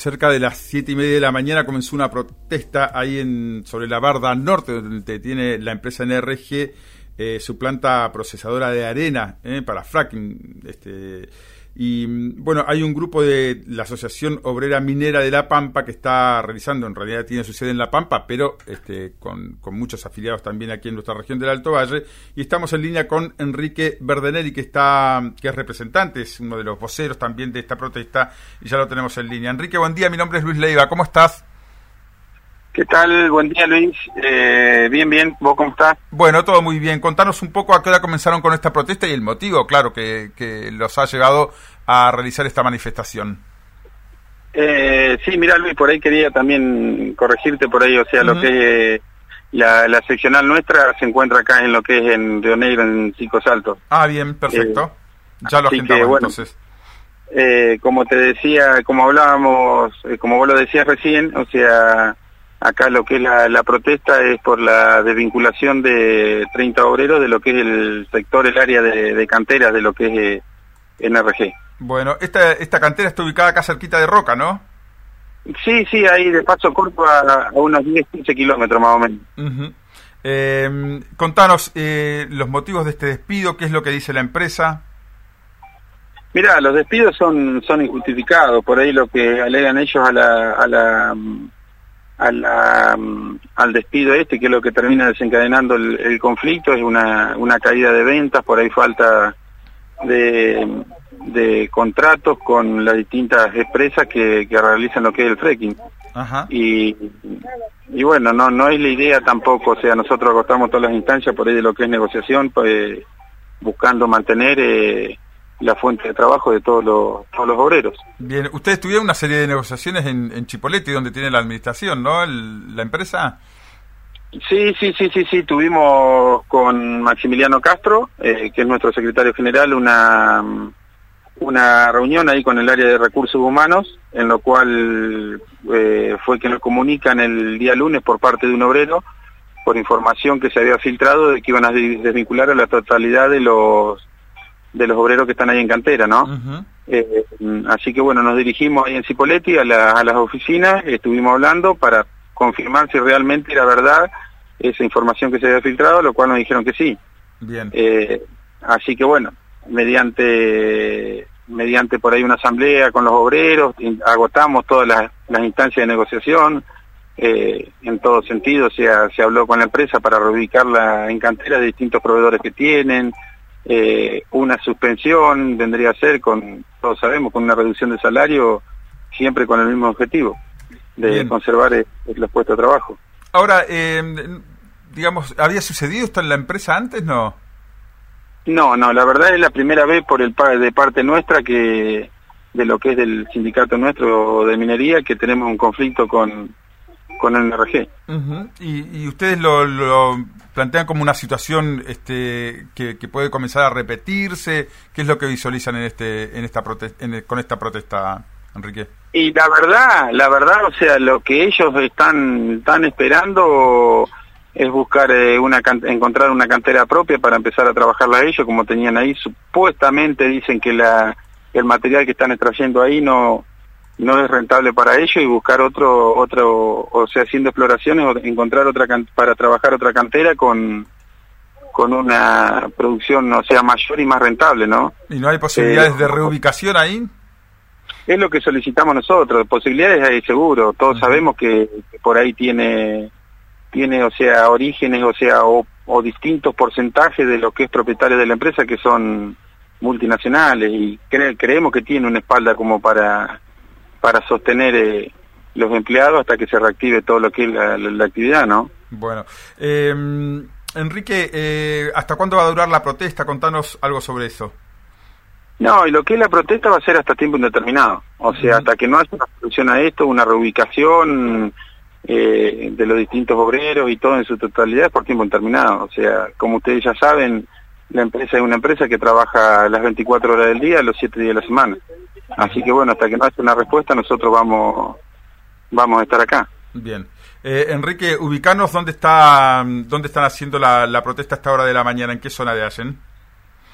cerca de las 7:30 de la mañana comenzó una protesta ahí sobre la Barda Norte, donde tiene la empresa NRG su planta procesadora de arena para fracking. Y bueno, hay un grupo de la Asociación Obrera Minera de La Pampa que está realizando, en realidad tiene su sede en La Pampa, pero con muchos afiliados también aquí en nuestra región del Alto Valle, y estamos en línea con Enrique Verdenelli, que es representante, es uno de los voceros también de esta protesta, y ya lo tenemos en línea. Enrique, buen día, mi nombre es Luis Leiva, ¿cómo estás? ¿Qué tal? Buen día, Luis. Bien, ¿vos cómo estás? Bueno, todo muy bien. Contanos un poco a qué hora comenzaron con esta protesta y el motivo, claro, que los ha llevado a realizar esta manifestación. Sí, mira, Luis, por ahí quería también corregirte por ahí, o sea, lo que la seccional nuestra se encuentra acá en lo que es en Río Negro, en Chicos Altos. Ah, bien, perfecto. Ya lo agendamos, bueno, entonces. Como te decía, como hablábamos, como vos lo decías recién, o sea, acá lo que es la protesta es por la desvinculación de 30 obreros de lo que es el sector, el área de canteras de lo que es NRG. Bueno, esta cantera está ubicada acá cerquita de Roca, ¿no? Sí, ahí de paso corto a unos 10-15 kilómetros más o menos. Contanos los motivos de este despido, qué es lo que dice la empresa. Mirá, los despidos son injustificados, por ahí lo que alegan ellos al despido que es lo que termina desencadenando el conflicto, es una caída de ventas, por ahí falta de contratos con las distintas empresas que realizan lo que es el fracking. Ajá. Y bueno, no es la idea tampoco, o sea, nosotros agotamos todas las instancias por ahí de lo que es negociación, pues, buscando mantener la fuente de trabajo de todos los obreros. Bien, ustedes tuvieron una serie de negociaciones en Chipoleti, donde tiene la administración, ¿no? La empresa. Sí, tuvimos con Maximiliano Castro, que es nuestro secretario general, una reunión ahí con el área de recursos humanos, en lo cual fue que nos comunican el día lunes por parte de un obrero, por información que se había filtrado de que iban a desvincular a la totalidad de los obreros que están ahí en cantera, ¿no? Uh-huh. Así que bueno, nos dirigimos ahí en Cipolletti a las oficinas, estuvimos hablando para confirmar si realmente era verdad esa información que se había filtrado, lo cual nos dijeron que sí. Bien. Así que bueno, mediante por ahí una asamblea con los obreros, agotamos todas las instancias de negociación, en todo sentido, se habló con la empresa para reubicarla en cantera de distintos proveedores que tienen. Una suspensión vendría a ser, todos sabemos, con una reducción de salario, siempre con el mismo objetivo, de Bien. conservar los puestos de trabajo. Ahora, digamos, ¿había sucedido esto en la empresa antes, no? No, la verdad es la primera vez de parte nuestra de lo que es del sindicato nuestro de minería, que tenemos un conflicto con el NRG. Uh-huh. Y ustedes lo plantean como una situación que puede comenzar a repetirse. ¿Qué es lo que visualizan con esta protesta, Enrique? Y la verdad, o sea, lo que ellos están esperando es buscar encontrar una cantera propia para empezar a trabajarla ellos, como tenían ahí. Supuestamente dicen que el material que están extrayendo ahí no es rentable para ellos, y buscar otro, o sea, haciendo exploraciones, o encontrar para trabajar otra cantera con una producción, o sea, mayor y más rentable, ¿no? ¿Y no hay posibilidades de reubicación ahí? Es lo que solicitamos nosotros, posibilidades hay seguro, todos sabemos que por ahí tiene, o sea, orígenes, o sea, o distintos porcentajes de lo que es propietario de la empresa que son multinacionales, y creemos que tiene una espalda como para sostener los empleados hasta que se reactive todo lo que es la actividad, ¿no? Bueno, Enrique, ¿hasta cuándo va a durar la protesta? Contanos algo sobre eso. No, y lo que es la protesta va a ser hasta tiempo indeterminado, o sea, hasta que no haya una solución a esto, una reubicación de los distintos obreros y todo en su totalidad por tiempo indeterminado. O sea, como ustedes ya saben, la empresa es una empresa que trabaja las 24 horas del día, los 7 días de la semana. Así que bueno, hasta que no haya una respuesta, nosotros vamos a estar acá. Bien. Enrique, ubicanos dónde están haciendo la protesta a esta hora de la mañana, ¿en qué zona de Allen?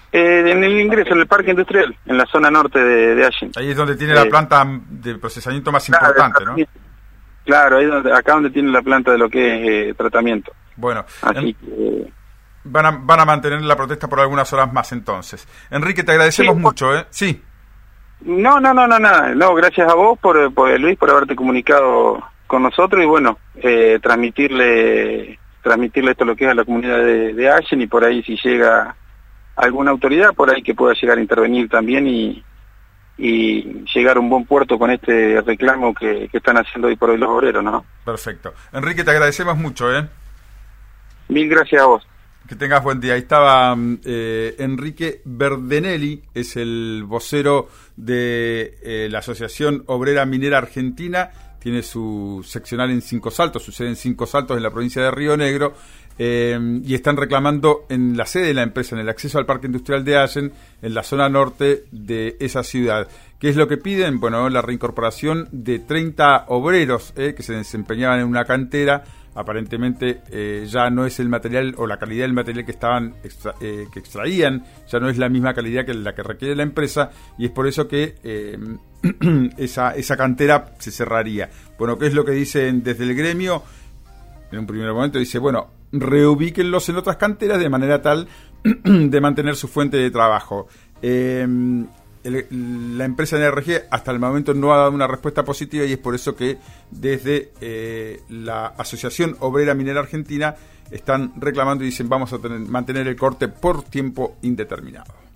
En el ingreso, en el parque industrial, en la zona norte de Allen. Ahí es donde tiene la planta de procesamiento más importante, ¿no? Claro, ahí acá donde tiene la planta de lo que es tratamiento. Bueno, así que van a mantener la protesta por algunas horas más entonces. Enrique, te agradecemos mucho, ¿eh? Sí. No, nada. No, gracias a vos, Luis, por haberte comunicado con nosotros y bueno, transmitirle esto lo que es a la comunidad de Allen y por ahí si llega alguna autoridad, por ahí que pueda llegar a intervenir también y llegar a un buen puerto con este reclamo que están haciendo hoy por hoy los obreros, ¿no? Perfecto. Enrique, te agradecemos mucho, ¿eh? Mil gracias a vos. Que tengas buen día. Ahí estaba Enrique Verdenelli, es el vocero de la Asociación Obrera Minera Argentina, tiene su seccional en Cinco Saltos, su sede en Cinco Saltos en la provincia de Río Negro, y están reclamando en la sede de la empresa, en el acceso al parque industrial de Allen, en la zona norte de esa ciudad. ¿Qué es lo que piden? Bueno, la reincorporación de 30 obreros que se desempeñaban en una cantera. Aparentemente ya no es el material o la calidad del material que estaban que extraían, ya no es la misma calidad que la que requiere la empresa, y es por eso que esa cantera se cerraría. Bueno, ¿qué es lo que dicen desde el gremio? En un primer momento dice, bueno, reubíquenlos en otras canteras de manera tal de mantener su fuente de trabajo. La empresa NRG hasta el momento no ha dado una respuesta positiva y es por eso que desde la Asociación Obrera Minera Argentina están reclamando y dicen vamos a mantener el corte por tiempo indeterminado.